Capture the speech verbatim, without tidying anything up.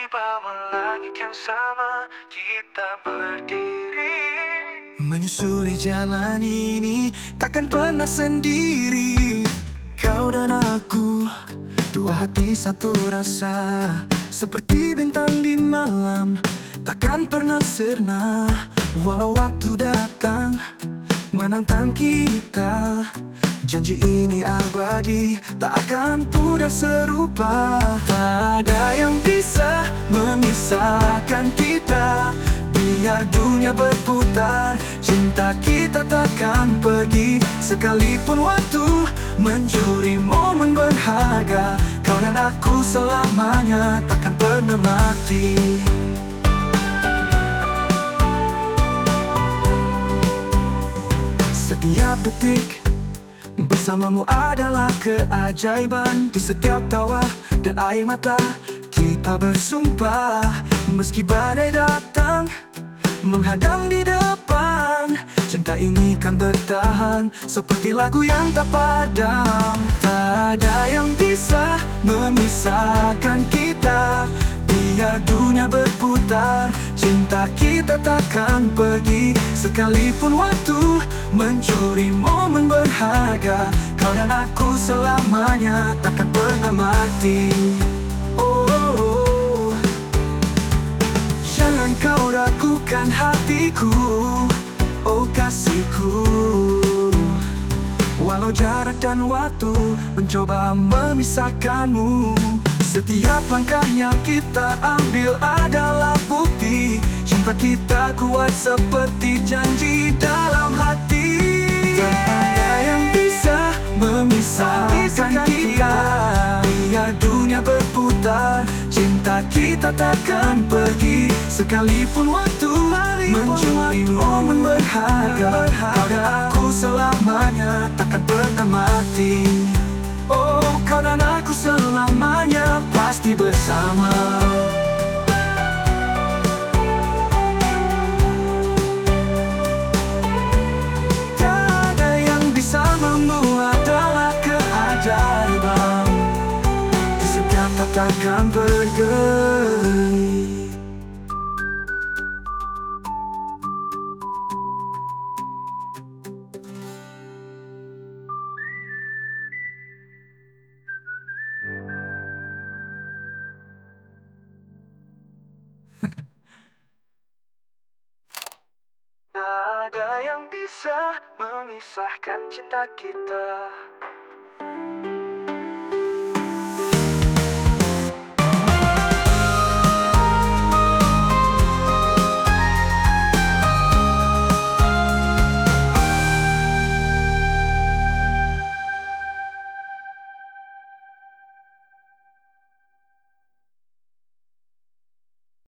tiba-tiba melangit yang sama kita berdiri. Menyusuri jalan ini takkan pernah sendiri. Kau dan aku, dua hati satu rasa, seperti bintang di malam, takkan pernah sirna. Walau waktu datang menantang kita, janji ini abadi, tak akan pudar serupa. Tak ada yang bisa memisahkan kita, biar dunia berputar, cinta kita takkan pergi. Sekalipun waktu mencuri momen berharga, kau dan aku selamanya takkan pernah mati. Setiap detik bersamamu adalah keajaiban. Di setiap tawa dan air mata kita bersumpah, meski badai datang menghadang di depan, cinta ini kan bertahan seperti lagu yang tak padam. Tak ada yang bisa memisahkan kita, biar dunia berputar, cinta kita takkan pergi. Sekalipun waktu mencuri momen berharga, kau dan aku selamanya takkan pernah mati. Oh, oh, oh. Jangan kau ragukan hatiku, oh kasihku. Walau jarak dan waktu mencoba memisahkanmu, setiap langkah yang kita ambil adalah bukti cinta kita kuat seperti janji dalam hati. Tak ada yang bisa memisahkan kita, biar dunia berputar, cinta kita takkan pergi. Sekalipun waktu mencuri momen berharga, kau dan aku selamanya takkan pernah mati. Oh, kau dan aku selamanya pasti bersama. Tak ada yang bisa membuat adalah keajaiban, di setiap tatakan bergeri. Tak ada yang bisa memisahkan cinta kita.